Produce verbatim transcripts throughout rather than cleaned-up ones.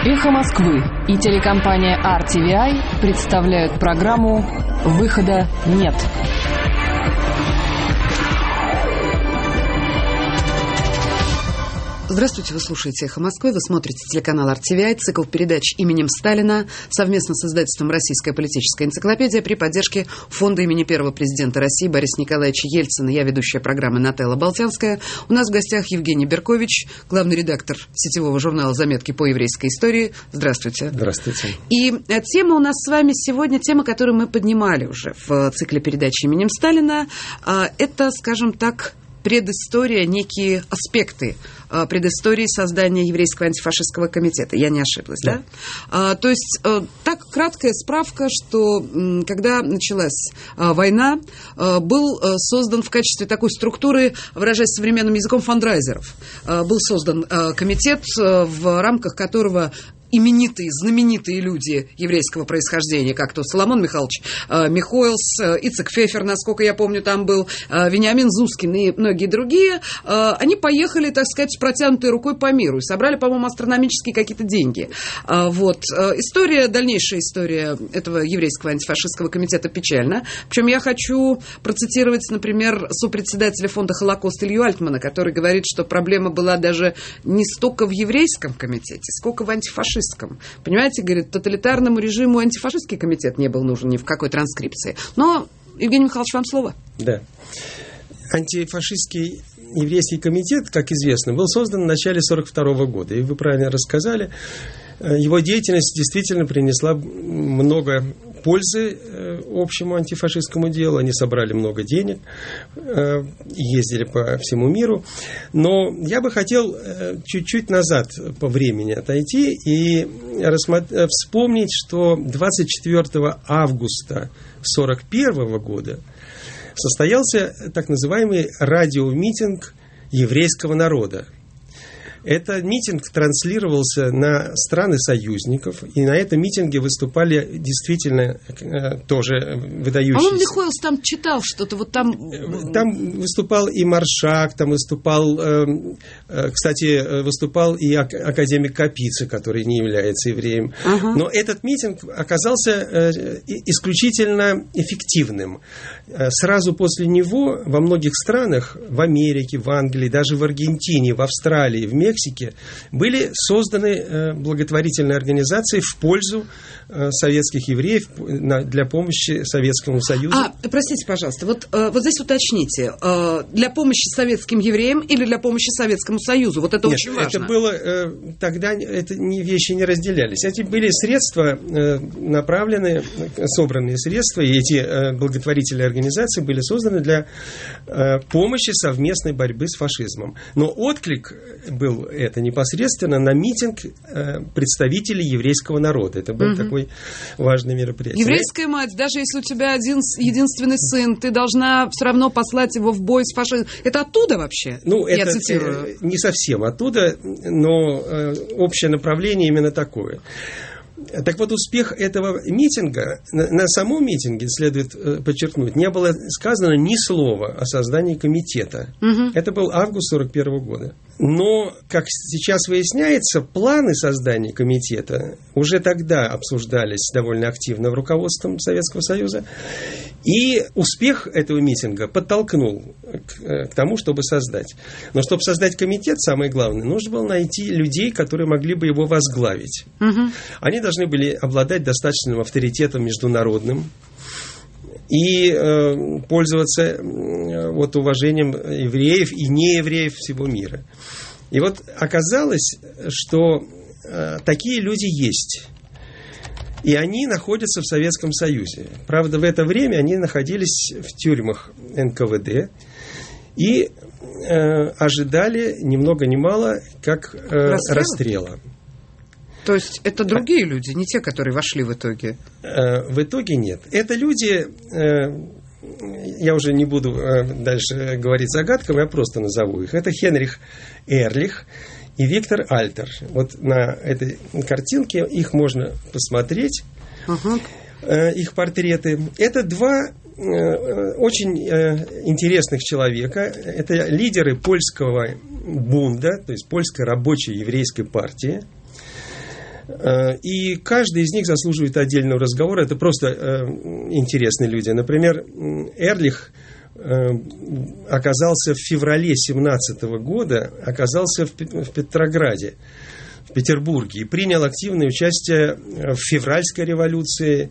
«Эхо Москвы» и телекомпания ар ти ви ай представляют программу «Выхода нет». Здравствуйте, вы слушаете «Эхо Москвы», вы смотрите телеканал ар ти ви ай, цикл передач именем Сталина совместно с издательством «Российская политическая энциклопедия» при поддержке фонда имени первого президента России Бориса Николаевича Ельцина. Я ведущая программы Нателла Болтянская. У нас в гостях Евгений Беркович, главный редактор сетевого журнала «Заметки по еврейской истории». Здравствуйте. Здравствуйте. И тема у нас с вами сегодня, тема, которую мы поднимали уже в цикле передач именем Сталина, это, скажем так, предыстория, некие аспекты э, предыстории создания еврейского антифашистского комитета. Я не ошиблась, да? да? А, то есть, э, так, краткая справка, что м, когда началась э, война, э, был э, создан в качестве такой структуры, выражаясь современным языком, фандрайзеров. Э, был создан э, комитет, э, в рамках которого именитые, знаменитые люди еврейского происхождения, как то Соломон Михайлович э, Михоэлс, э, Ицек Фефер, насколько я помню, там был, э, Вениамин Зускин и многие другие, э, они поехали, так сказать, с протянутой рукой по миру и собрали, по-моему, астрономические какие-то деньги. Э, вот. Э, история, дальнейшая история этого еврейского антифашистского комитета печальна. Причем я хочу процитировать, например, сопредседателя фонда «Холокост» Илью Альтмана, который говорит, что проблема была даже не столько в еврейском комитете, сколько в антифашистском. Понимаете, говорит, тоталитарному режиму антифашистский комитет не был нужен ни в какой транскрипции. Но, Евгений Михайлович, вам слово. Да. Антифашистский еврейский комитет, как известно, был создан в начале сорок второго года. И вы правильно рассказали, его деятельность действительно принесла много пользы общему антифашистскому делу. Они собрали много денег, ездили по всему миру. Но я бы хотел чуть-чуть назад по времени отойти и рассмотреть, вспомнить, что двадцать четвёртого августа сорок первого года состоялся так называемый радиомитинг еврейского народа. Этот митинг транслировался на страны союзников, и на этом митинге выступали действительно э, тоже выдающиеся. А он Михоэлс там читал что-то, вот там... Там выступал и Маршак, там выступал, э, э, кстати, выступал и ак- академик Капица, который не является евреем. Ага. Но этот митинг оказался э, исключительно эффективным. Сразу после него во многих странах, в Америке, в Англии, даже в Аргентине, в Австралии, в Мексике, были созданы э, благотворительные организации в пользу э, советских евреев на, для помощи Советскому Союзу. А, простите, пожалуйста, вот, э, вот здесь уточните, э, для помощи советским евреям или для помощи Советскому Союзу? Вот это Нет, очень важно. Это было, э, тогда это не, вещи не разделялись. Эти были средства, э, направленные, собранные средства, и эти э, благотворительные организации были созданы для э, помощи совместной борьбы с фашизмом. Но отклик был это непосредственно на митинг э, представителей еврейского народа. Это был угу. такой важный мероприятие. Еврейская мать, даже если у тебя один единственный сын, ты должна все равно послать его в бой с фашизмом. Это оттуда вообще? Ну, Я это цитирую. Э, не совсем оттуда, но э, общее направление именно такое. Так вот, успех этого митинга, на, на самом митинге, следует э, подчеркнуть, не было сказано ни слова о создании комитета. Угу. Это был август сорок первого года. Но, как сейчас выясняется, планы создания комитета уже тогда обсуждались довольно активно руководством Советского Союза. И успех этого митинга подтолкнул к, к тому, чтобы создать. Но чтобы создать комитет, самое главное, нужно было найти людей, которые могли бы его возглавить. Угу. Они должны были обладать достаточным авторитетом международным и э, пользоваться э, вот, уважением евреев и неевреев всего мира. И вот оказалось, что э, такие люди есть. И они находятся в Советском Союзе. Правда, в это время они находились в тюрьмах эн ка вэ дэ и э, ожидали ни много ни мало как э, расстрела. расстрела. То есть это другие люди, не те, которые вошли в итоге? Э, в итоге нет. Это люди, э, я уже не буду э, дальше говорить загадками, я просто назову их. Это Хенрих Эрлих и Виктор Альтер. Вот на этой картинке их можно посмотреть, uh-huh. э, их портреты. Это два э, очень э, интересных человека. Это лидеры польского бунда, то есть польской рабочей еврейской партии. И каждый из них заслуживает отдельного разговора. Это просто интересные люди. Например, Эрлих оказался в феврале семнадцатого года, оказался в Петрограде, в Петербурге, и принял активное участие в февральской революции,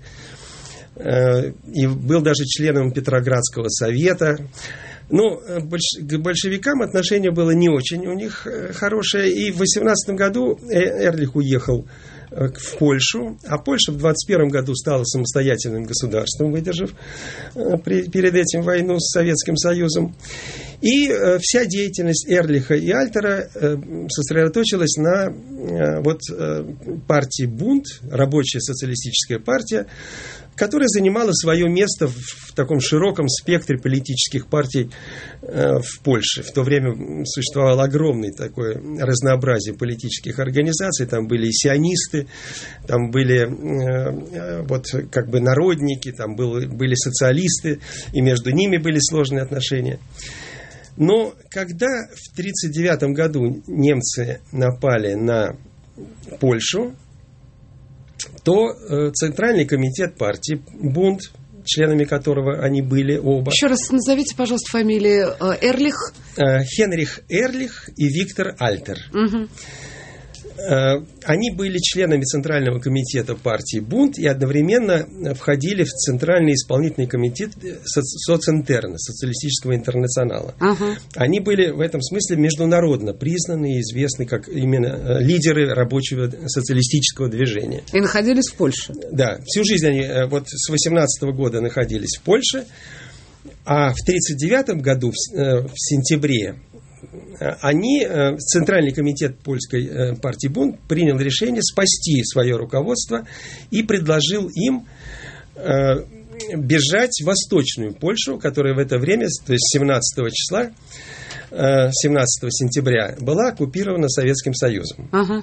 и был даже членом Петроградского совета. Но к большевикам отношение было не очень у них хорошее, и в восемнадцатом году Эрлих уехал в Польшу, а Польша в двадцать первом году стала самостоятельным государством, выдержав перед этим войну с Советским Союзом. И вся деятельность Эрлиха и Альтера сосредоточилась на вот партии «Бунт», рабочая социалистическая партия, которая занимала свое место в таком широком спектре политических партий в Польше. В то время существовало огромное такое разнообразие политических организаций. Там были и сионисты, там были вот как бы народники, там были, были социалисты, и между ними были сложные отношения. Но когда в тридцать девятом году немцы напали на Польшу, то э, Центральный комитет партии «Бунт», членами которого они были оба. Еще раз назовите, пожалуйста, фамилии. Эрлих? Э, Хенрих Эрлих и Виктор Альтер. Угу. Э, они были членами Центрального комитета партии «Бунт» и одновременно входили в Центральный исполнительный комитет Социнтерна, Социалистического интернационала. Угу. Они были в этом смысле международно признаны и известны как именно лидеры рабочего социалистического движения. И находились в Польше. Да, всю жизнь они вот с восемнадцатого года находились в Польше, а в тридцать девятом году, в сентябре, они, Центральный комитет польской партии «Бунт» принял решение спасти свое руководство и предложил им бежать в Восточную Польшу, которая в это время, то есть семнадцатого числа, семнадцатого сентября, была оккупирована Советским Союзом. Ага.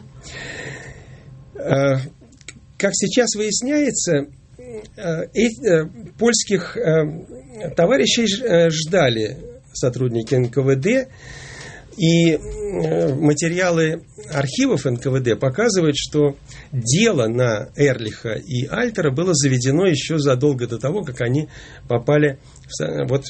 Как сейчас выясняется, польских товарищей ждали сотрудники эн ка вэ дэ, и материалы архивов эн ка вэ дэ показывают, что дело на Эрлиха и Альтера было заведено еще задолго до того, как они попали в, вот,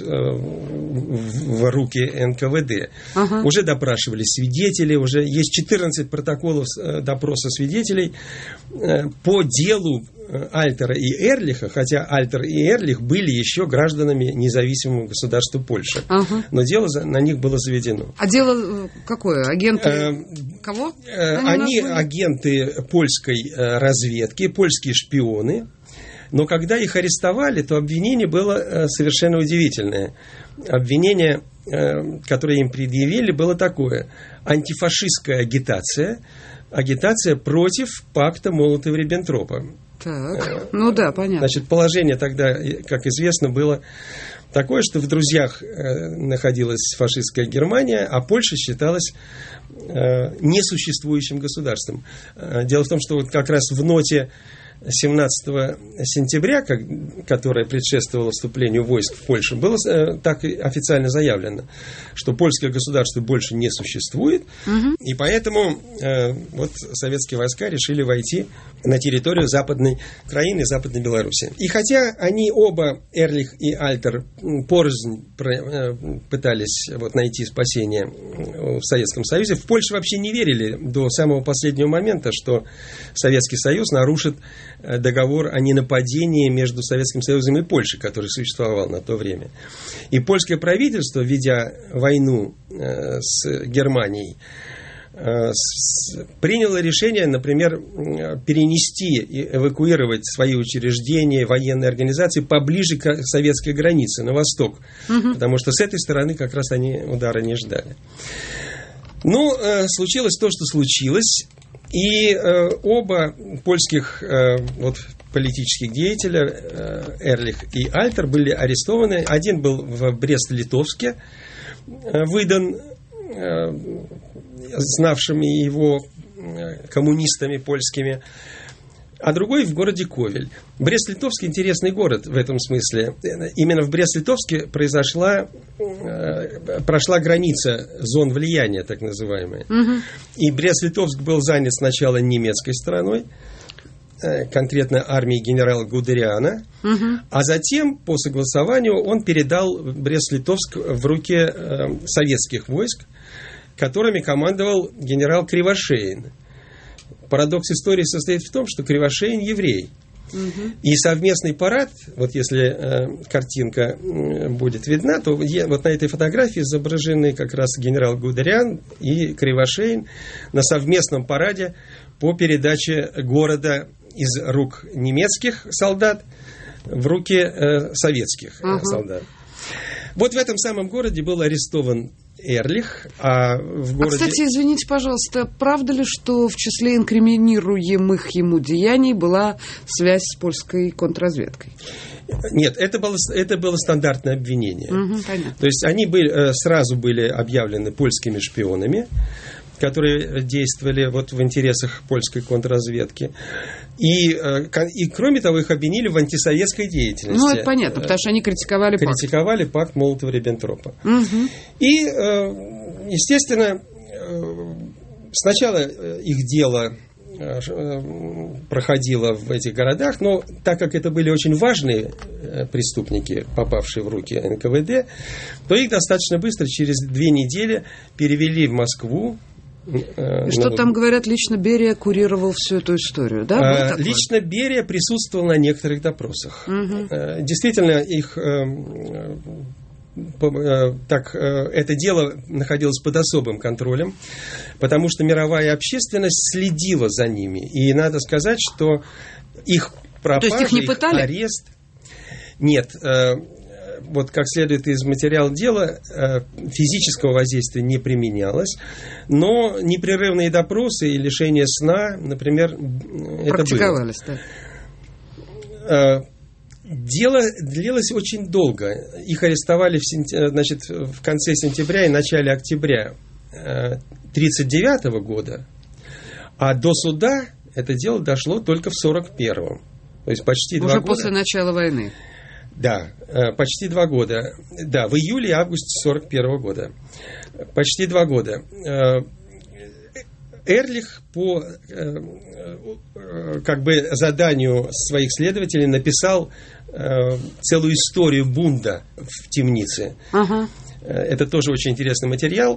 в руки эн ка вэ дэ. Ага. Уже допрашивали свидетелей, уже есть четырнадцать протоколов допроса свидетелей по делу Альтера и Эрлиха, хотя Альтер и Эрлих были еще гражданами независимого государства Польши. Ага. Но дело на них было заведено. А дело какое? Агенты э, кого? Они, они агенты польской разведки, польские шпионы. Но когда их арестовали, то обвинение было совершенно удивительное. Обвинение, которое им предъявили, было такое: антифашистская агитация, агитация против пакта Молотова-Риббентропа. Так, ну да, понятно. Значит, положение тогда, как известно, было такое, что в друзьях находилась фашистская Германия, а Польша считалась несуществующим государством. Дело в том, что вот как раз в ноте семнадцатого сентября, как, которое предшествовало вступлению войск в Польшу, было э, так официально заявлено, что польское государство больше не существует, угу. И поэтому э, вот советские войска решили войти на территорию Западной Краины, Западной Беларуси. И хотя они оба, Эрлих и Альтер, порознь э, пытались вот, найти спасение в Советском Союзе, в Польше вообще не верили до самого последнего момента, что Советский Союз нарушит договор о ненападении между Советским Союзом и Польшей, который существовал на то время. И польское правительство, ведя войну э, с Германией, э, с, приняло решение, например, перенести и эвакуировать свои учреждения, военные организации поближе к советской границе, на восток, угу. Потому что с этой стороны как раз они удара не ждали. Ну, э, случилось то, что случилось. И э, оба польских э, вот, политических деятеля, э, Эрлих и Альтер, были арестованы. Один был в Брест-Литовске, э, выдан э, знавшими его э, коммунистами польскими. а другой в городе Ковель. Брест-Литовск интересный город в этом смысле. Именно в Брест-Литовске произошла, прошла граница зон влияния, так называемая. Угу. И Брест-Литовск был занят сначала немецкой стороной, конкретно армией генерала Гудериана, угу. а затем, по согласованию, он передал Брест-Литовск в руки э, советских войск, которыми командовал генерал Кривошеин. Парадокс истории состоит в том, что Кривошеин еврей. Угу. И совместный парад, вот если э, картинка э, будет видна, то е, вот на этой фотографии изображены как раз генерал Гудериан и Кривошеин на совместном параде по передаче города из рук немецких солдат в руки э, советских uh-huh. солдат. Вот в этом самом городе был арестован Эрлих, а в городе... А, кстати, извините, пожалуйста, правда ли, что в числе инкриминируемых ему деяний была связь с польской контрразведкой? Нет, это было, это было стандартное обвинение. Угу, понятно. То есть они были, сразу были объявлены польскими шпионами, которые действовали вот в интересах польской контрразведки. И, и, кроме того, их обвинили в антисоветской деятельности. Ну, это понятно, потому что они критиковали пакт. Критиковали пакт Молотова-Риббентропа. Угу. И, естественно, сначала их дело проходило в этих городах, но так как это были очень важные преступники, попавшие в руки эн ка вэ дэ, то их достаточно быстро, через две недели, перевели в Москву. И что там, говорят, лично Берия курировал всю эту историю, да? А, лично Берия присутствовал на некоторых допросах. Угу. Действительно, их так, это дело находилось под особым контролем, потому что мировая общественность следила за ними. И надо сказать, что их пропажа, То есть их не пытали? Их арест... Нет, вот как следует из материала дела, физического воздействия не применялось, но непрерывные допросы и лишение сна, например, практиковались, это было. Да. Дело длилось очень долго. Их арестовали в, сентя... Значит, в конце сентября и начале октября тысяча девятьсот тридцать девятого года, а до суда это дело дошло только в сорок первом. То есть почти Уже два года. Уже после начала войны. Да, почти два года. Да, в июле и августе сорок первого года. Почти два года. Эрлих по как бы заданию своих следователей написал целую историю бунда в темнице. Ага. Это тоже очень интересный материал.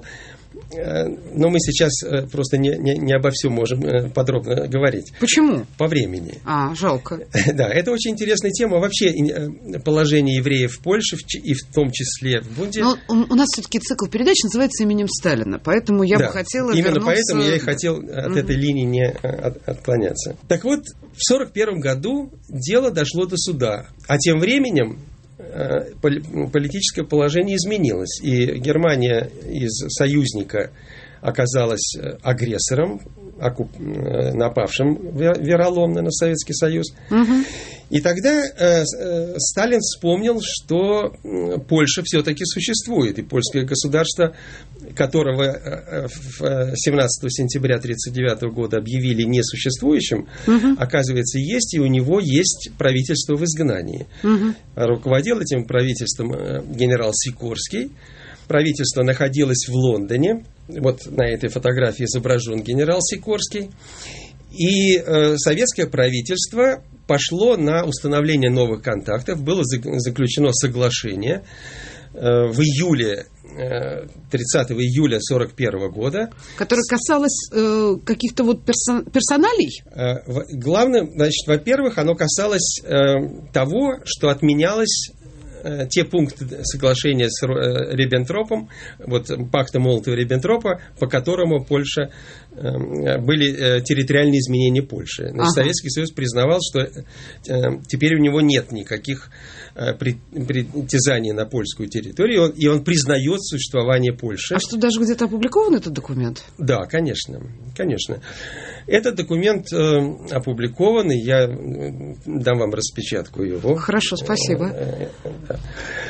Но мы сейчас просто не, не, не обо всем можем подробно говорить. Почему? По времени. А, жалко. Да, это очень интересная тема. Вообще положение евреев в Польше, и в том числе в бунде. Но у нас все-таки цикл передач называется именем Сталина, поэтому я да, бы хотела именно вернуться... поэтому я и хотел от угу. этой линии не от, отклоняться. Так вот, в сорок первом году дело дошло до суда, а тем временем политическое положение изменилось, и Германия из союзника оказалась агрессором, напавшим вероломно на Советский Союз. Угу. И тогда э, Сталин вспомнил, что Польша все-таки существует, и польское государство, которого э, семнадцатого сентября тысяча девятьсот тридцать девятого года объявили несуществующим, угу. оказывается, есть, и у него есть правительство в изгнании. Угу. Руководил этим правительством генерал Сикорский. Правительство находилось в Лондоне. Вот на этой фотографии изображен генерал Сикорский. И э, советское правительство пошло на установление новых контактов. Было заключено соглашение э, в июле, э, тридцатого июля сорок первого года. Которое касалось э, каких-то вот персон- персоналей? Э, в, главное, значит, во-первых, оно касалось э, того, что отменялось те пункты соглашения с Риббентропом, вот пакта Молотова-Риббентропа, по которому Польша, были территориальные изменения Польши. Значит, ага. Советский Союз признавал, что теперь у него нет никаких притязаний на польскую территорию, и он признает существование Польши. А что, даже где-то опубликован этот документ? Да, конечно, конечно. Этот документ э, опубликован, и я дам вам распечатку его. Хорошо, спасибо.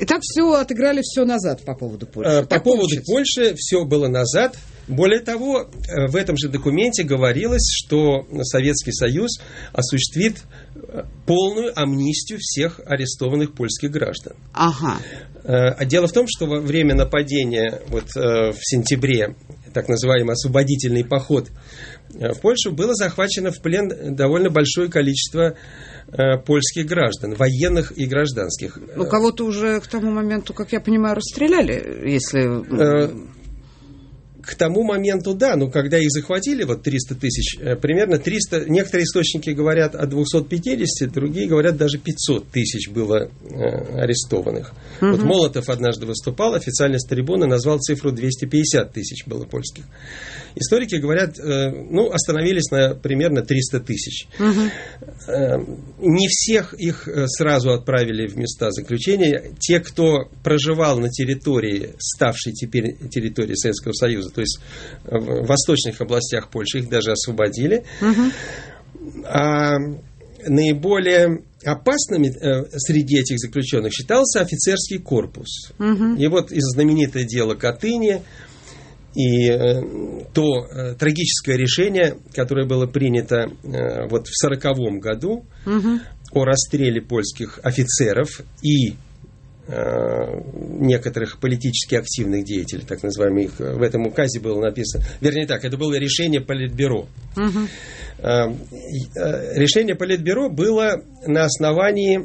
Итак, все отыграли все назад по поводу Польши. По так поводу получится? Польши все было назад. Более того, в этом же документе говорилось, что Советский Союз осуществит полную амнистию всех арестованных польских граждан. Ага. А дело в том, что во время нападения вот, в сентябре, так называемый освободительный поход в Польшу, было захвачено в плен довольно большое количество польских граждан, военных и гражданских. Ну, кого-то уже к тому моменту, как я понимаю, расстреляли, если... К тому моменту, да, но когда их захватили, вот триста тысяч, примерно триста, некоторые источники говорят о двухстах пятидесяти, другие говорят, даже пятьсот тысяч было э, арестованных. Угу. Вот Молотов однажды выступал, официально с трибуны назвал цифру двести пятьдесят тысяч было польских. Историки говорят, э, ну, остановились на примерно триста тысяч. Угу. Э, не всех их сразу отправили в места заключения. Те, кто проживал на территории, ставшей теперь территорией Советского Союза, то есть в восточных областях Польши, их даже освободили. Угу. А наиболее опасными э, среди этих заключенных считался офицерский корпус. Угу. И вот из знаменитое дело Катыни и э, то э, трагическое решение, которое было принято э, вот в сороковом году угу. о расстреле польских офицеров и некоторых политически активных деятелей, так называемых, в этом указе было написано, вернее так, это было решение Политбюро. Угу. Решение Политбюро было на основании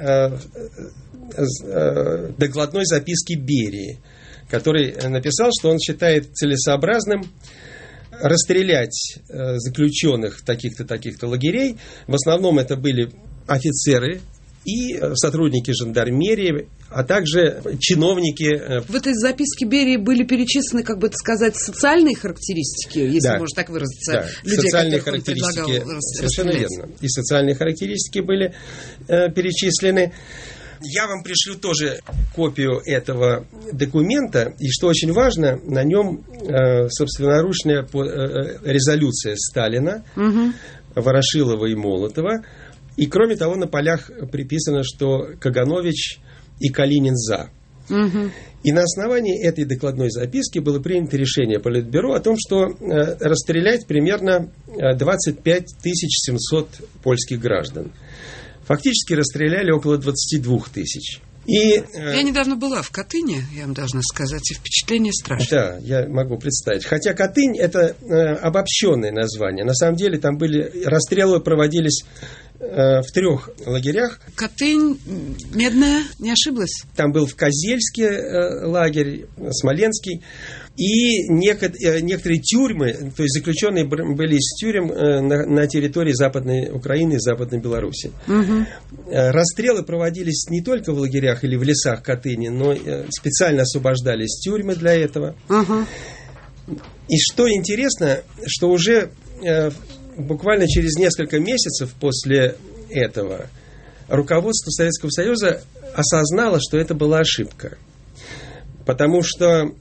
докладной записки Берии, который написал, что он считает целесообразным расстрелять заключенных таких-то, таких-то лагерей. В основном это были офицеры и сотрудники жандармерии, а также чиновники. В этой записке Берии были перечислены, как бы это сказать, социальные характеристики, если да. можно так выразиться, да. людей, социальные характеристики, совершенно верно. И социальные характеристики были э, перечислены. Я вам пришлю тоже копию этого документа, и что очень важно, на нем э, собственноручная э, резолюция Сталина, угу. Ворошилова и Молотова. И, кроме того, на полях приписано, что Каганович и Калинин за. Угу. И на основании этой докладной записки было принято решение Политбюро о том, что э, расстрелять примерно двадцать пять тысяч семьсот польских граждан. Фактически расстреляли около двадцать два тысяч. И, э, я недавно была в Катыни, я вам должна сказать, и впечатление страшное. Да, я могу представить. Хотя Катынь – это э, обобщенное название. На самом деле там были расстрелы проводились э, в трех лагерях. Катынь, Медная, не ошиблась? Там был в Козельске э, лагерь, Смоленский. И некоторые тюрьмы, то есть заключенные были из тюрем на, на территории Западной Украины и Западной Беларуси. Угу. Расстрелы проводились не только в лагерях или в лесах Катыни, но специально освобождались тюрьмы для этого. Угу. И что интересно, что уже буквально через несколько месяцев после этого руководство Советского Союза осознало, что это была ошибка. Потому что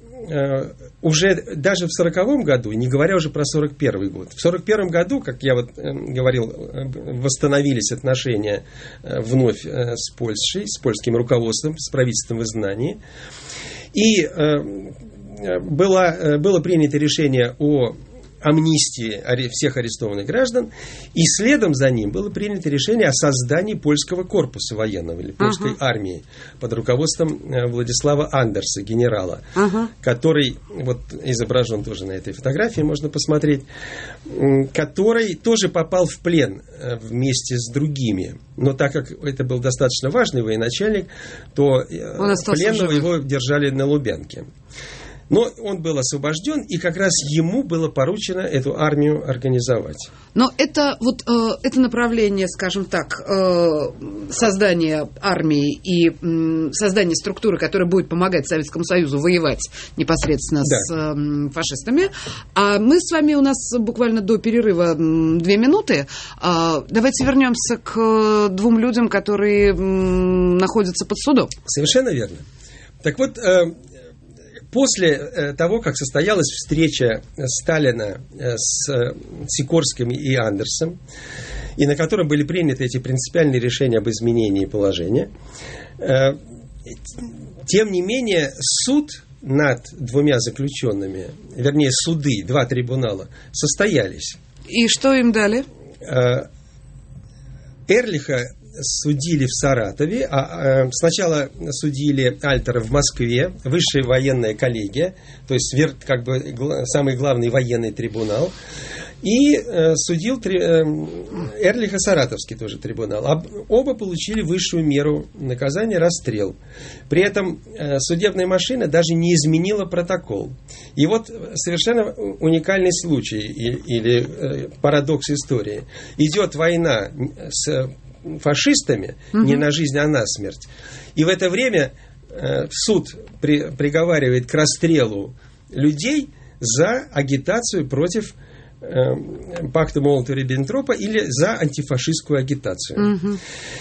уже даже в сороковом году, не говоря уже про сорок первый год, в сорок первом году, как я вот говорил, восстановились отношения вновь с Польшей, с польским руководством, с правительством в изгнании, и было, было принято решение о амнистии всех арестованных граждан, и следом за ним было принято решение о создании польского корпуса военного или польской uh-huh. армии под руководством Владислава Андерса, генерала, uh-huh. который, вот изображен тоже на этой фотографии, можно посмотреть, который тоже попал в плен вместе с другими. Но так как это был достаточно важный военачальник, то пленного его держали на Лубянке. Но он был освобожден, и как раз ему было поручено эту армию организовать. Но это вот э, это направление, скажем так, э, создания армии и э, создания структуры, которая будет помогать Советскому Союзу воевать непосредственно да. с э, фашистами. А мы с вами, у нас буквально до перерыва две минуты. Э, давайте вернемся к двум людям, которые э, находятся под судом. Совершенно верно. Так вот, э, после того, как состоялась встреча Сталина с Сикорским и Андерсом, и на котором были приняты эти принципиальные решения об изменении положения, тем не менее, суд над двумя заключенными, вернее, суды, два трибунала, состоялись. И что им дали? Эрлиха судили в Саратове, а, а сначала судили Альтера в Москве, высшая военная коллегия, то есть как бы гла, самый главный военный трибунал, и э, судил три, э, Эрлиха Саратовский тоже трибунал. Об, оба получили высшую меру наказания — расстрел. При этом э, судебная машина даже не изменила протокол. И вот совершенно уникальный случай или, или э, парадокс истории. Идет война с фашистами, угу. не на жизнь, а на смерть. И в это время э, суд при, приговаривает к расстрелу людей за агитацию против э, пакта Молотова-Риббентропа или за антифашистскую агитацию. Угу.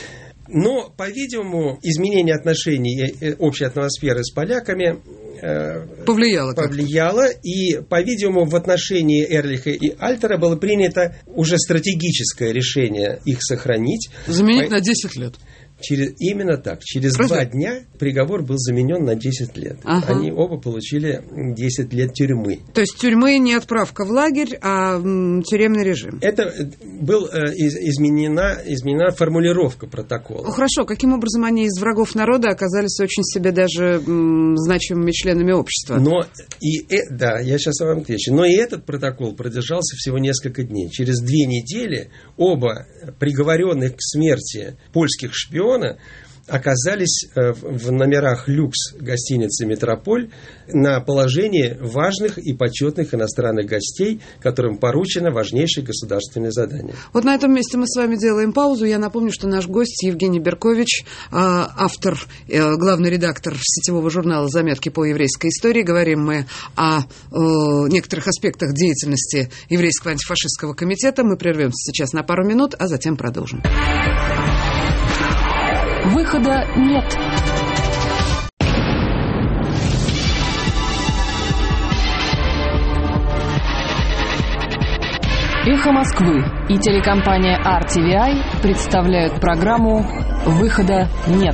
Но, по-видимому, изменение отношений, э, общей атмосферы с поляками э, повлияло, повлияло и, по-видимому, в отношении Эрлиха и Альтера было принято уже стратегическое решение их сохранить. Заменить По... на десять лет. Через, именно так. Через Просто... два дня приговор был заменен на десять лет. Ага. Они оба получили десять лет тюрьмы. То есть тюрьмы не отправка в лагерь, а м, тюремный режим. Это был э, из, изменена, изменена формулировка протокола. Ну, хорошо. Каким образом они из врагов народа оказались очень себе даже м, значимыми членами общества? Но и, э, да, я сейчас вам отвечу. Но и этот протокол продержался всего несколько дней. Через две недели оба приговоренных к смерти польских шпионов оказались в номерах люкс гостиницы «Метрополь» на положении важных и почетных иностранных гостей, которым поручено важнейшее государственное задание. Вот на этом месте мы с вами делаем паузу. Я напомню, что наш гость Евгений Беркович, автор, главный редактор сетевого журнала «Заметки по еврейской истории». Говорим мы о некоторых аспектах деятельности Еврейского антифашистского комитета. Мы прервемся сейчас на пару минут, а затем продолжим. Выхода нет. Эхо Москвы и телекомпания ар ти ви ай представляют программу «Выхода нет».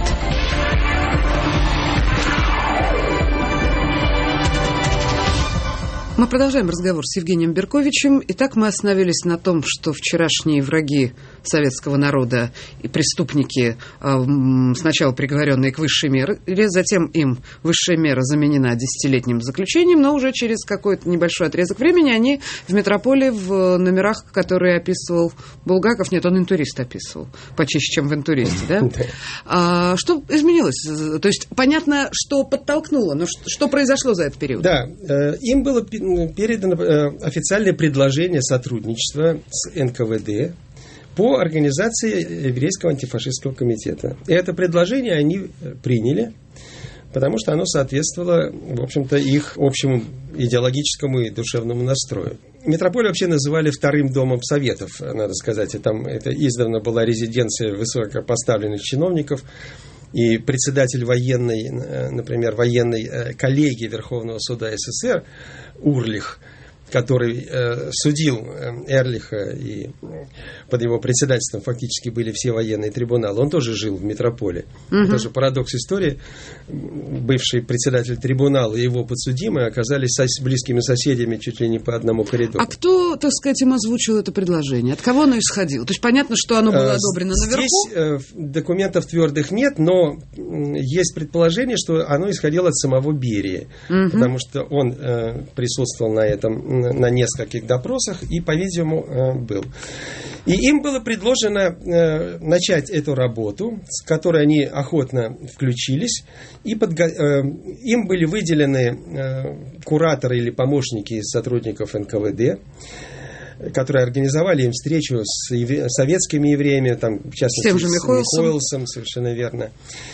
Мы продолжаем разговор с Евгением Берковичем. Итак, мы остановились на том, что вчерашние враги советского народа и преступники, сначала приговоренные к высшей мере, затем им высшая мера заменена десятилетним заключением, но уже через какой-то небольшой отрезок времени они в метрополе в номерах, которые описывал Булгаков, нет, он «Интурист» описывал, почище, чем в «Интуристе», да? А, что изменилось? То есть понятно, что подтолкнуло, но что произошло за этот период? Да, им было передано официальное предложение сотрудничества с эн ка вэ дэ по организации Еврейского антифашистского комитета. И это предложение они приняли, потому что оно соответствовало, в общем-то, их общему идеологическому и душевному настрою. Метрополь вообще называли вторым домом советов, надо сказать. И там это издавна была резиденция высокопоставленных чиновников. И председатель военной, например, военной коллегии Верховного суда эс эс эс эр Урлих, который э, судил Эрлиха, и под его председательством фактически были все военные трибуналы, он тоже жил в метрополе. Угу. Тоже парадокс истории. Бывший председатель трибунала и его подсудимые оказались сос- близкими соседями чуть ли не по одному коридору. А кто, так сказать, им озвучил это предложение? От кого оно исходило? То есть понятно, что оно было одобрено наверху? Здесь э, документов твердых нет, но есть предположение, что оно исходило от самого Берии, угу. потому что он э, присутствовал на этом, на нескольких допросах и, по-видимому, был. И им было предложено э, начать эту работу, с которой они охотно включились, и подго- э, им были выделены э, кураторы или помощники сотрудников эн ка вэ дэ, которые организовали им встречу с евре- советскими евреями, там, в частности, с, тем же Михоэлсом. Михоэлсом, совершенно верно.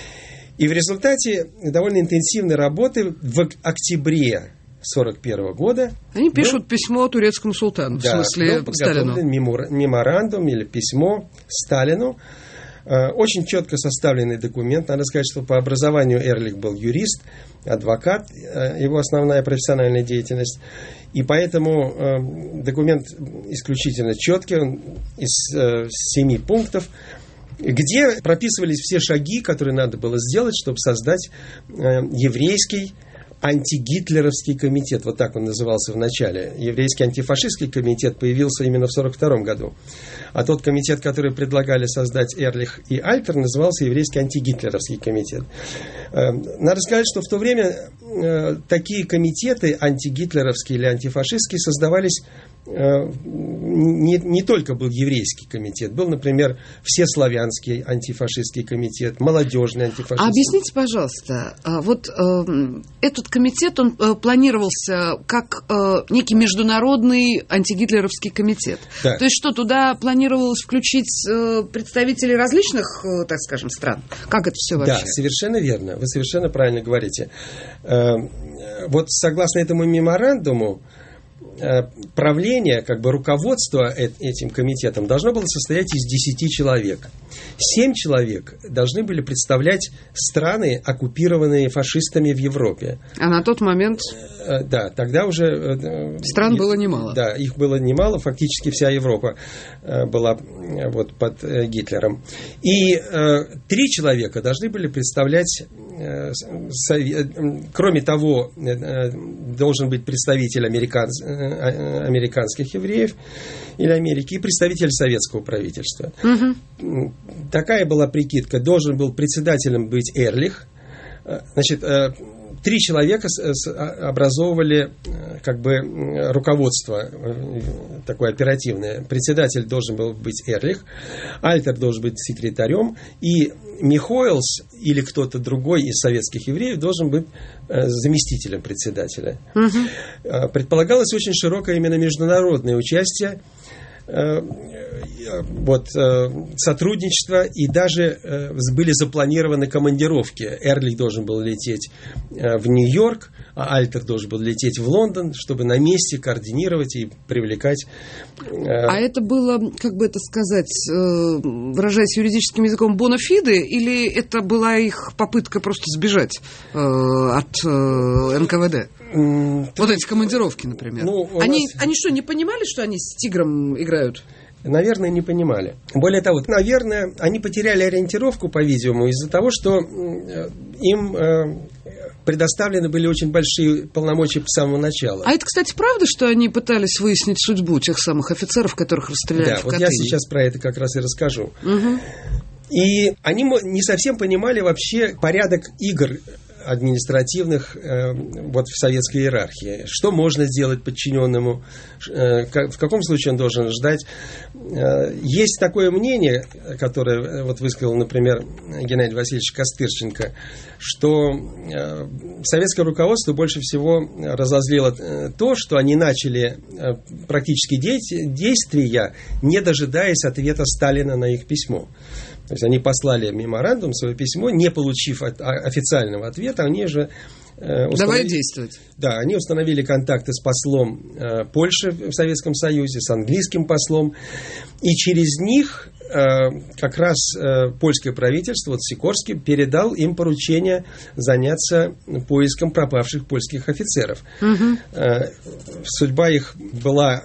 И в результате довольно интенсивной работы в октябре сорок первого года. Они пишут был, письмо турецкому султану, да, в смысле был Сталину. Меморандум или письмо Сталину. Очень четко составленный документ. Надо сказать, что по образованию Эрлих был юрист, адвокат, его основная профессиональная деятельность. И поэтому документ исключительно четкий, он из семи пунктов. где прописывались все шаги, которые надо было сделать, чтобы создать э, еврейский антигитлеровский комитет. Вот так он назывался в начале. Еврейский антифашистский комитет появился именно в сорок втором году. А тот комитет, который предлагали создать Эрлих и Альтер, назывался Еврейский антигитлеровский комитет. Надо сказать, что в то время такие комитеты антигитлеровские или антифашистские создавались. Не, не только был еврейский комитет, был, например, всеславянский антифашистский комитет, молодежный антифашистский. А объясните, пожалуйста, вот э, этот комитет, он э, планировался как э, некий международный антигитлеровский комитет. Да. То есть что, туда планировалось включить э, представителей различных, э, так скажем, стран? Как это все вообще? Да, совершенно верно. Вы совершенно правильно говорите. Э, вот согласно этому меморандуму, правление, как бы руководство этим комитетом должно было состоять из десяти человек. Семь человек должны были представлять страны, оккупированные фашистами в Европе. А на тот момент... Да, тогда уже... Стран было немало. Да, их было немало, фактически вся Европа была вот под Гитлером. И три человека должны были представлять... Кроме того, должен быть представитель американ... американских евреев или Америки и представитель советского правительства. Угу. Такая была прикидка. Должен был председателем быть Эрлих. Значит, три человека образовывали как бы руководство такое оперативное. Председатель должен был быть Эрлих, Альтер должен быть секретарем, и Михоэлс или кто-то другой из советских евреев должен быть заместителем председателя. Угу. Предполагалось очень широкое именно международное участие, вот, сотрудничество, и даже были запланированы командировки. Эрлих должен был лететь в Нью-Йорк, а Альтер должен был лететь в Лондон, чтобы на месте координировать и привлекать. А это было, как бы это сказать, выражаясь юридическим языком, бонафиде, или это была их попытка просто сбежать от эн ка вэ дэ? Вот эти командировки, например. Ну, они, нас... они что, не понимали, что они с тигром играют? Наверное, не понимали. Более того, наверное, они потеряли ориентировку, по-видимому, из-за того, что им предоставлены были очень большие полномочия с самого начала. А это, кстати, правда, что они пытались выяснить судьбу тех самых офицеров, которых расстреляли да, в вот Катыни? Я сейчас про это как раз и расскажу. Угу. И они не совсем понимали вообще порядок игр административных э, вот в советской иерархии. Что можно сделать подчиненному, э, как, в каком случае он должен ждать. Э, есть такое мнение, которое вот высказал, например, Геннадий Васильевич Костырченко, что э, советское руководство больше всего разозлило э, то, что они начали э, практически де- действия, не дожидаясь ответа Сталина на их письмо. То есть они послали меморандум, свое письмо, не получив официального ответа, они же э, установили, Давай действовать. Да, они установили контакты с послом э, Польши в Советском Союзе, с английским послом, и через них э, как раз э, польское правительство, вот Сикорский, передал им поручение заняться поиском пропавших польских офицеров. Угу. Э, судьба их была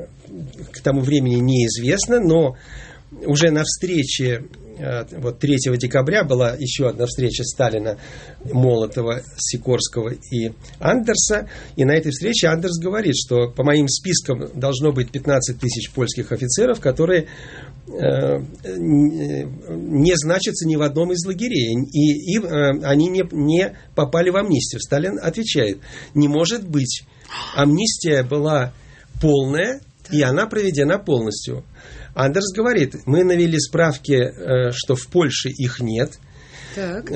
к тому времени неизвестна, но уже на встрече вот третьего декабря была еще одна встреча Сталина, Молотова, Сикорского и Андерса. И на этой встрече Андерс говорит, что по моим спискам должно быть пятнадцать тысяч польских офицеров, которые э, не значатся ни в одном из лагерей. И им, э, они не, не попали в амнистию. Сталин отвечает: не может быть. Амнистия была полная, и она проведена полностью. Андерс говорит: мы навели справки, что в Польше их нет. Так.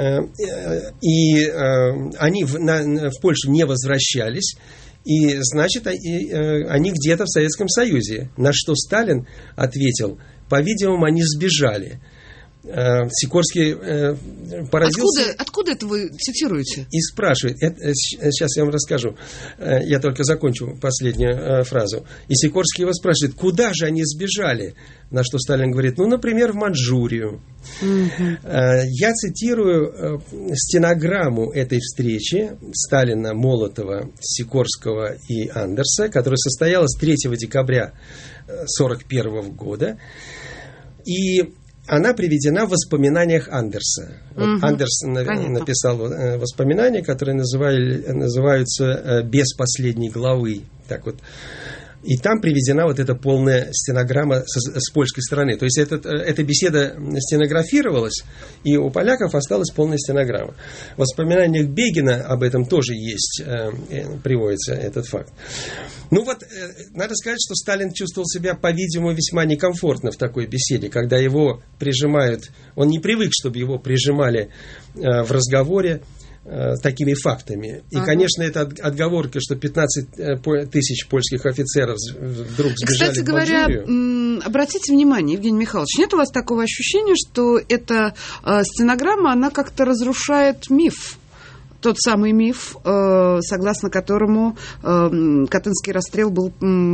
И они в, на, в Польшу не возвращались. И, значит, они где-то в Советском Союзе. На что Сталин ответил: по-видимому, они сбежали. Сикорский э, поразился. Откуда, откуда это вы цитируете? И спрашивает, это, сейчас я вам расскажу, я только закончу последнюю э, фразу. И Сикорский его спрашивает: куда же они сбежали? На что Сталин говорит: ну, например, в Манчжурию. Mm-hmm. Э, я цитирую э, стенограмму этой встречи Сталина, Молотова, Сикорского и Андерса, которая состоялась третьего декабря сорок первого года. И она приведена в воспоминаниях Андерса. Вот угу. Андерс Понятно. написал воспоминания, которые называли, называются «Без последней главы». Так вот. И там приведена вот эта полная стенограмма с, с польской стороны. То есть этот, эта беседа стенографировалась, и у поляков осталась полная стенограмма. В воспоминаниях Бегина об этом тоже есть, э, приводится этот факт. Ну вот, э, надо сказать, что Сталин чувствовал себя, по-видимому, весьма некомфортно в такой беседе, когда его прижимают, он не привык, чтобы его прижимали э, в разговоре такими фактами. И, ага. конечно, это отговорка, что пятнадцать тысяч польских офицеров вдруг сбежали Кстати в говоря, Манчжурию. Обратите внимание, Евгений Михайлович, нет у вас такого ощущения, что эта стенограмма, она как-то разрушает миф? Тот самый миф, согласно которому Катынский расстрел был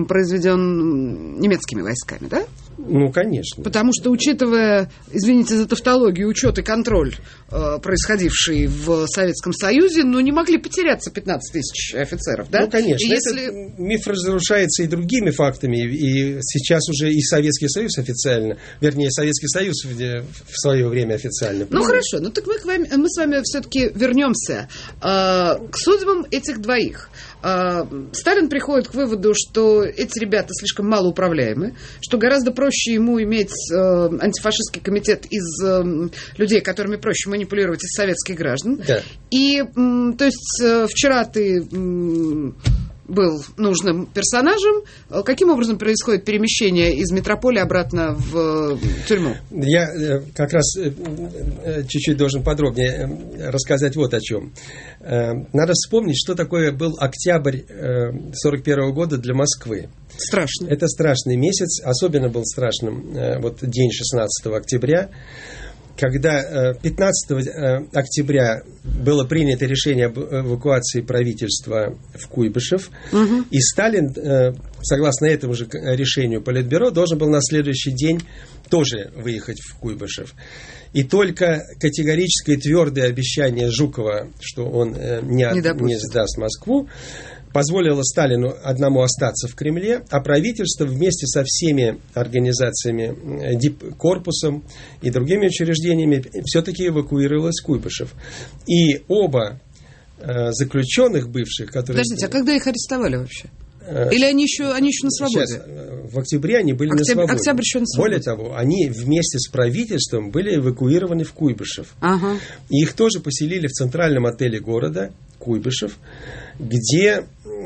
произведен немецкими войсками, да? Ну, конечно. Потому что, учитывая, извините за тавтологию, учет и контроль, э, происходивший в Советском Союзе, ну, не могли потеряться пятнадцать тысяч офицеров, да? Ну, конечно. И если... Этот миф разрушается и другими фактами. И сейчас уже и Советский Союз официально, вернее, Советский Союз в, в свое время официально. Ну, хорошо. Ну, так мы, мы с вами все-таки вернемся э, к судьбам этих двоих. Э, Сталин приходит к выводу, что эти ребята слишком малоуправляемы, что гораздо проще ему иметь э, антифашистский комитет из э, людей, которыми проще манипулировать, из советских граждан. Да. И, э, то есть, э, вчера ты э, был нужным персонажем. Каким образом происходит перемещение из метрополии обратно в э, тюрьму? Я э, как раз э, э, чуть-чуть должен подробнее э, рассказать вот о чем. Э, надо вспомнить, что такое был октябрь э, сорок первого года для Москвы. Страшно. Это страшный месяц, особенно был страшным э, вот день шестнадцатого октября, когда э, пятнадцатого октября было принято решение об эвакуации правительства в Куйбышев, угу. и Сталин, э, согласно этому же решению Политбюро, должен был на следующий день тоже выехать в Куйбышев. И только категорическое и твердое обещание Жукова, что он э, не, от, не, не сдаст Москву, позволило Сталину одному остаться в Кремле, а правительство вместе со всеми организациями, дипкорпусом и другими учреждениями все-таки эвакуировалось в Куйбышев. И оба э, заключенных бывших, которые... Подождите, а когда их арестовали вообще? Или они еще, они еще на свободе? Сейчас, в октябре они были Октябрь, на свободе. Октябрь еще на свободе. Более того, они вместе с правительством были эвакуированы в Куйбышев. Ага. И их тоже поселили в центральном отеле города Куйбышев, где,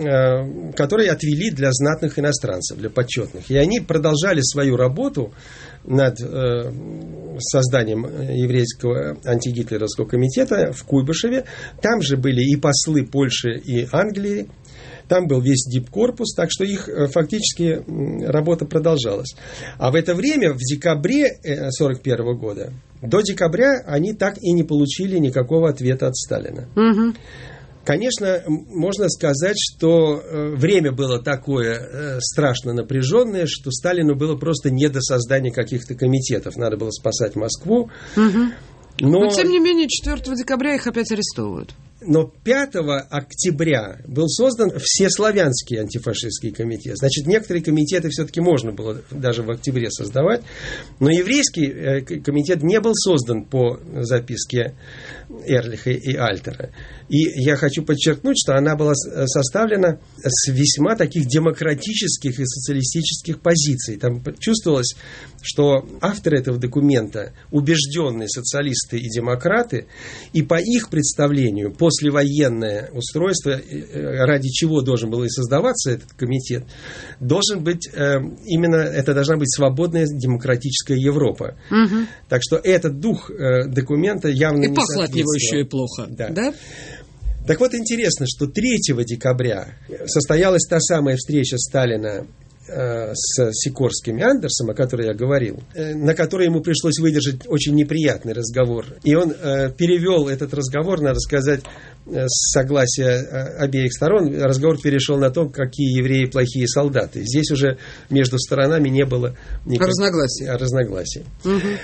э, который отвели для знатных иностранцев, для почетных. И они продолжали свою работу над э, созданием еврейского антигитлеровского комитета в Куйбышеве. Там же были и послы Польши и Англии. Там был весь дипкорпус, так что их фактически работа продолжалась. А в это время, в декабре сорок первого года, до декабря они так и не получили никакого ответа от Сталина. Угу. Конечно, можно сказать, что время было такое страшно напряженное, что Сталину было просто не до создания каких-то комитетов. Надо было спасать Москву. Угу. Но... Но, тем не менее, четвёртого декабря их опять арестовывают. Но пятого октября был создан Всеславянский антифашистский комитет. Значит, некоторые комитеты все-таки можно было даже в октябре создавать. Но еврейский комитет не был создан по записке Эрлиха и Альтера. И я хочу подчеркнуть, что она была составлена с весьма таких демократических и социалистических позиций. Там чувствовалось, что авторы этого документа убежденные социалисты и демократы, и по их представлению послевоенное устройство, ради чего должен был и создаваться этот комитет, должен быть именно, это должна быть свободная демократическая Европа. Угу. Так что этот дух документа явно и не пахло от него еще и плохо. Да. Да? Так вот, интересно, что третьего декабря состоялась та самая встреча Сталина э, с Сикорским и Андерсом, о которой я говорил, э, на которой ему пришлось выдержать очень неприятный разговор. И он э, перевел этот разговор, надо сказать, э, с согласия э, обеих сторон. Разговор перешел на то, какие евреи плохие солдаты. Здесь уже между сторонами не было никаких разногласий. разногласий. Угу.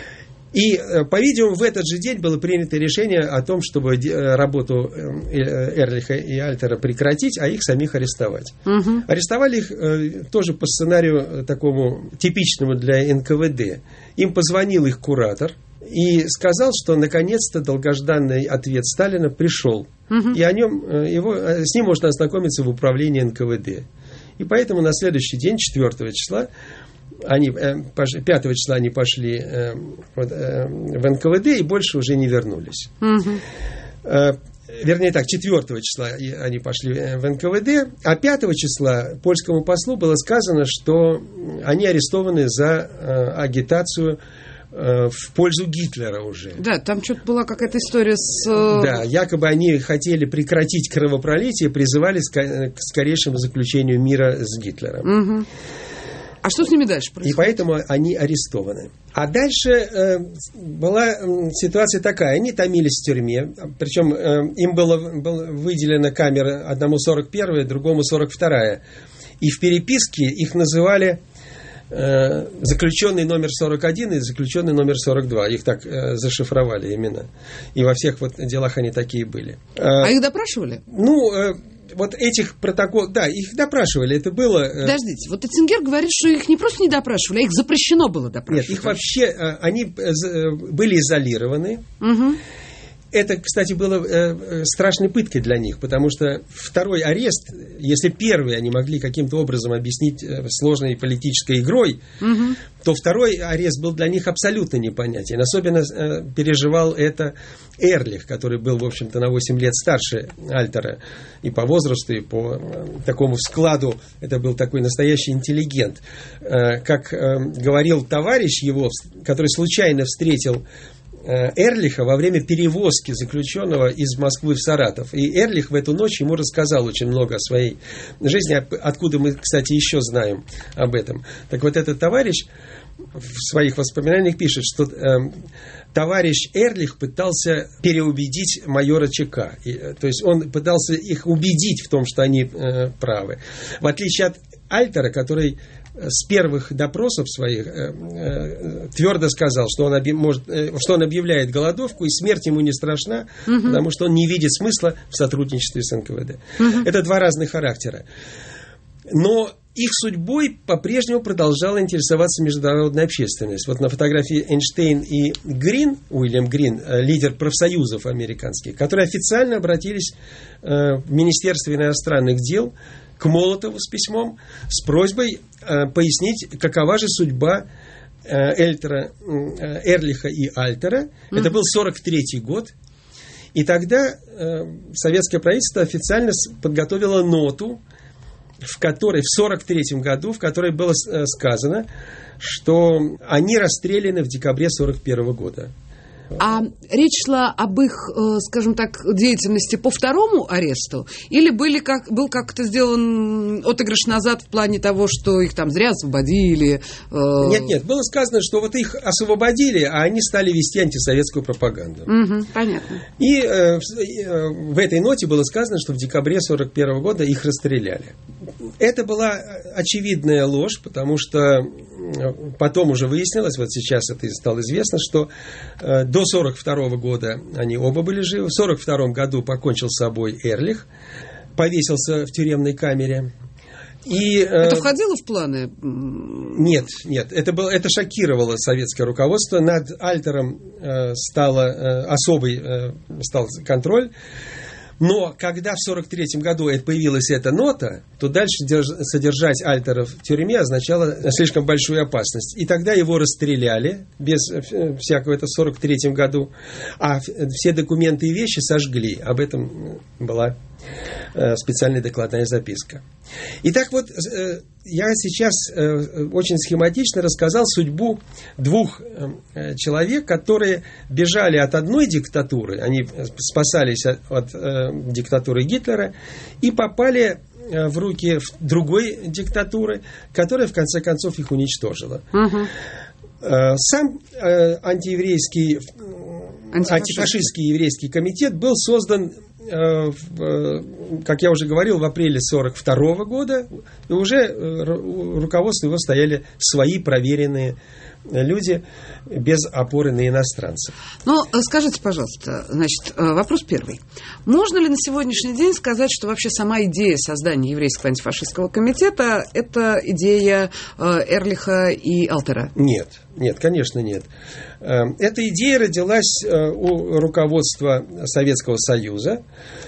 И, по-видимому, в этот же день было принято решение о том, чтобы работу Эрлиха и Альтера прекратить, а их самих арестовать. Угу. Арестовали их тоже по сценарию такому типичному для эн ка вэ дэ. Им позвонил их куратор и сказал, что наконец-то долгожданный ответ Сталина пришел. Угу. И о нем, его, с ним можно ознакомиться в управлении эн ка вэ дэ. И поэтому на следующий день, четвёртого числа, Они, пятого числа они пошли э, вот, э, в эн ка вэ дэ и больше уже не вернулись. Угу. Э, вернее так, четвёртого числа они пошли в эн ка вэ дэ, а пятого числа польскому послу было сказано, что они арестованы за э, агитацию э, в пользу Гитлера уже. Да, там что-то была какая-то история с... Да, якобы они хотели прекратить кровопролитие, призывали к скорейшему заключению мира с Гитлером. Угу. А что с ними дальше происходит? И поэтому они арестованы. А дальше э, была ситуация такая. Они томились в тюрьме. Причем э, им было, было выделена камера одному сорок первая, другому сорок вторая. И в переписке их называли э, заключенный номер сорок один и заключенный номер сорок два. Их так э, зашифровали именно. И во всех вот делах они такие были. А их допрашивали? Ну... Э, Вот этих протоколов, да, их допрашивали, это было... Подождите, вот Эцингер говорит, что их не просто не допрашивали, а их запрещено было допрашивать. Нет, их вообще, они были изолированы. Угу. Это, кстати, было э, страшной пыткой для них, потому что второй арест, если первый они могли каким-то образом объяснить э, сложной политической игрой, угу. то второй арест был для них абсолютно непонятен. Особенно э, переживал это Эрлих, который был, в общем-то, на восемь лет старше Альтера и по возрасту, и по э, такому складу. Это был такой настоящий интеллигент. Э, как э, говорил товарищ его, который случайно встретил Эрлиха во время перевозки заключенного из Москвы в Саратов. И Эрлих в эту ночь ему рассказал очень много о своей жизни, откуда мы, кстати, еще знаем об этом. Так вот, этот товарищ в своих воспоминаниях пишет, что э, товарищ Эрлих пытался переубедить майора ЧК. И, то есть он пытался их убедить в том, что они э, правы. В отличие от Альтера, который с первых допросов своих э, э, твердо сказал, что он, объ... может, э, что он объявляет голодовку, и смерть ему не страшна, угу. потому что он не видит смысла в сотрудничестве с эн ка вэ дэ. Угу. Это два разных характера. Но их судьбой по-прежнему продолжала интересоваться международная общественность. Вот на фотографии Эйнштейн и Грин, Уильям Грин, лидер профсоюзов американских, которые официально обратились э, в Министерство иностранных дел к Молотову с письмом, с просьбой э, пояснить, какова же судьба э, Эльтера, э, Эрлиха и Альтера. Mm-hmm. Это был сорок третий год. И тогда э, советское правительство официально подготовило ноту, в которой, в сорок третьем году, в которой было э, сказано, что они расстреляны в декабре сорок первого года. А речь шла об их, скажем так, деятельности по второму аресту? Или были как, был как-то сделан отыгрыш назад в плане того, что их там зря освободили? Нет, нет, было сказано, что вот их освободили, а они стали вести антисоветскую пропаганду. Угу, понятно. И э, в этой ноте было сказано, что в декабре сорок первого года их расстреляли. Это была очевидная ложь, потому что потом уже выяснилось, вот сейчас это стало известно, что э, до сорок второго года они оба были живы. В сорок втором году покончил с собой Эрлих, повесился в тюремной камере. И, это э, входило в планы? Нет, нет. Это, было, это шокировало советское руководство. Над Альтером э, стало, э, особый э, стал контроль. Но когда в сорок третьем году появилась эта нота, то дальше содержать Альтера в тюрьме означало слишком большую опасность. И тогда его расстреляли без всякого, это в сорок третьем году, а все документы и вещи сожгли. Об этом была специальная докладная записка. Итак, вот я сейчас очень схематично рассказал судьбу двух человек, которые бежали от одной диктатуры, они спасались от, от диктатуры Гитлера и попали в руки другой диктатуры, которая в конце концов их уничтожила. Угу. Сам антиеврейский, антифашистский еврейский комитет был создан, как я уже говорил, в апреле сорок второго года, и уже у руководства его стояли свои проверенные люди без опоры на иностранцев. Ну, скажите, пожалуйста, значит, вопрос первый. Можно ли на сегодняшний день сказать, что вообще сама идея создания еврейского антифашистского комитета – это идея Эрлиха и Алтера? Нет, нет, конечно, нет. Эта идея родилась у руководства Советского Союза.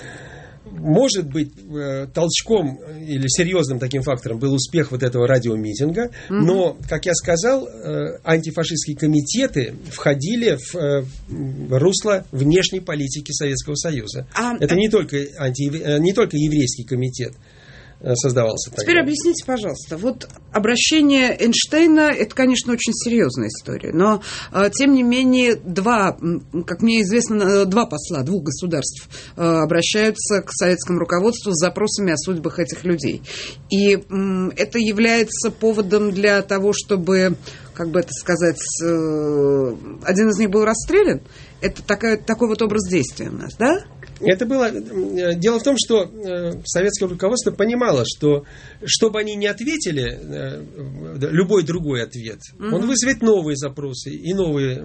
Может быть, толчком или серьезным таким фактором был успех вот этого радиомитинга, mm-hmm. но, как я сказал, антифашистские комитеты входили в русло внешней политики Советского Союза. А, Это а... Не, только анти... не только еврейский комитет создавался тогда. Теперь объясните, пожалуйста, вот обращение Эйнштейна, это, конечно, очень серьезная история, но, тем не менее, два, как мне известно, два посла двух государств обращаются к советскому руководству с запросами о судьбах этих людей. И это является поводом для того, чтобы, как бы это сказать, один из них был расстрелян. Это такая, такой вот образ действия у нас, да? Это было... Дело в том, что советское руководство понимало, что, что бы они ни ответили, любой другой ответ, угу. он вызовет новые запросы и новые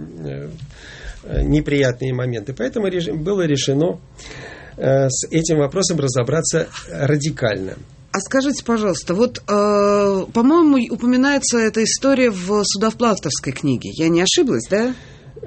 неприятные моменты. Поэтому было решено с этим вопросом разобраться радикально. А скажите, пожалуйста, вот, э, по-моему, упоминается эта история в Судовплатовской книге. Я не ошиблась, да?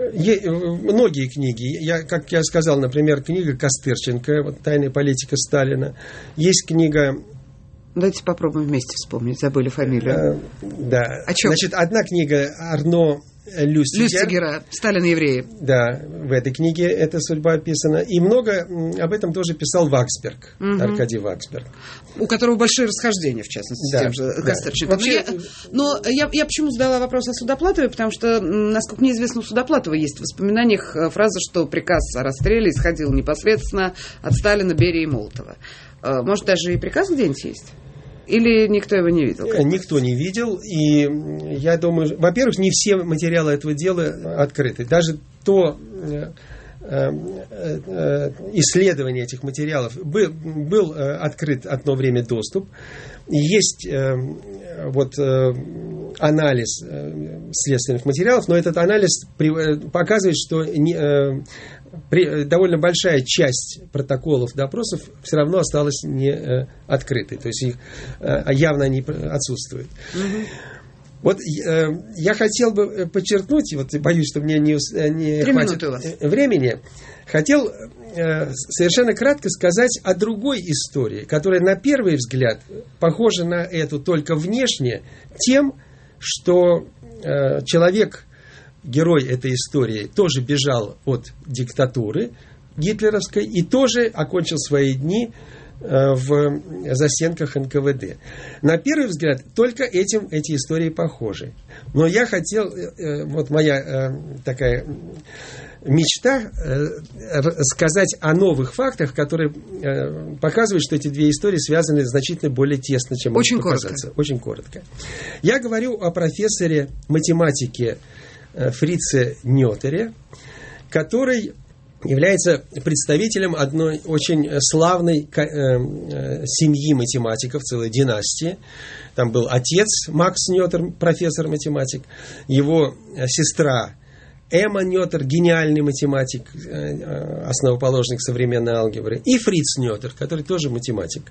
Многие книги. Я, как я сказал, например, книга Костырченко, вот «Тайная политика Сталина». Есть книга... Давайте попробуем вместе вспомнить. Забыли фамилию. А, да. О чем? Значит, одна книга Арно Люстигер. Люстигера «Сталин и евреи». Да, в этой книге эта судьба описана. И много об этом тоже писал Ваксберг, угу. Аркадий Ваксберг. У которого большие расхождения, в частности, да, с тем же да. Костырченко. Вообще... Но, я, но я, я почему задала вопрос о Судоплатове, потому что, насколько мне известно, у Судоплатова есть в воспоминаниях фраза, что приказ о расстреле исходил непосредственно от Сталина, Берии и Молотова. Может, даже и приказ где-нибудь есть? Или никто его не видел? Никто не видел. И я думаю, во-первых, не все материалы этого дела открыты. Даже то исследование этих материалов был, был открыт одно время доступ. Есть вот анализ следственных материалов, но этот анализ показывает, что не, при, довольно большая часть протоколов допросов все равно осталась не э, открытой, то есть их э, явно они отсутствуют. Угу. Вот э, я хотел бы подчеркнуть, вот боюсь, что мне не, не хватит времени, хотел э, совершенно кратко сказать о другой истории, которая на первый взгляд похожа на эту только внешне, тем, что э, человек, герой этой истории, тоже бежал от диктатуры гитлеровской и тоже окончил свои дни в застенках эн ка вэ дэ. На первый взгляд, только этим эти истории похожи. Но я хотел, вот моя такая мечта, сказать о новых фактах, которые показывают, что эти две истории связаны значительно более тесно, чем Очень может показаться. Коротко. Очень коротко. Я говорю о профессоре математики Фрице Нётере, который является представителем одной очень славной семьи математиков, целой династии. Там был отец Макс Нётер, профессор-математик, его сестра Эмма Нётер, гениальный математик, основоположник современной алгебры, и Фриц Нётер, который тоже математик.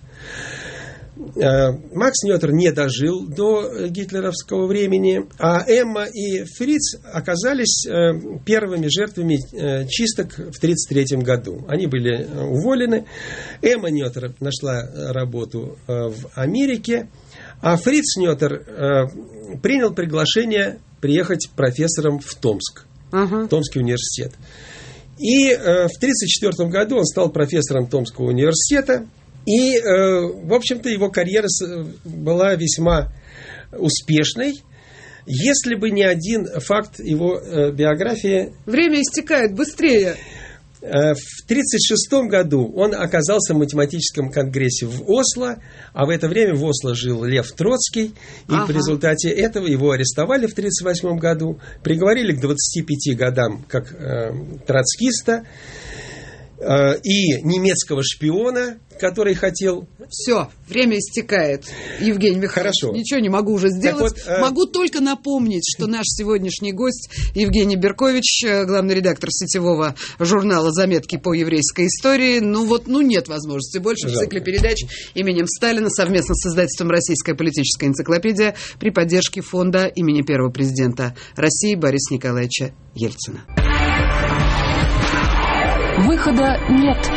Макс Нётер не дожил до гитлеровского времени, а Эмма и Фриц оказались первыми жертвами чисток в тысяча девятьсот тридцать третьем году. Они были уволены. Эмма Нётер нашла работу в Америке, а Фриц Нётер принял приглашение приехать профессором в Томск, uh-huh. Томский университет. И в тысяча девятьсот тридцать четвёртом году он стал профессором Томского университета. И, в общем-то, его карьера была весьма успешной, если бы не один факт его биографии. Время истекает быстрее. В тысяча девятьсот тридцать шестом году он оказался в математическом конгрессе в Осло, а в это время в Осло жил Лев Троцкий, и ага. в результате этого его арестовали в тысяча девятьсот тридцать восьмом году, приговорили к двадцати пяти годам как э, троцкиста. и немецкого шпиона, который хотел... Все, время истекает, Евгений Михайлович. Хорошо. Ничего не могу уже сделать. Вот, э... Могу только напомнить, что наш сегодняшний гость Евгений Беркович, главный редактор сетевого журнала «Заметки по еврейской истории». Ну вот, ну нет возможности больше. Жалко. В цикле передач именем Сталина совместно с издательством «Российская политическая энциклопедия» при поддержке фонда имени первого президента России Бориса Николаевича Ельцина. Выхода нет.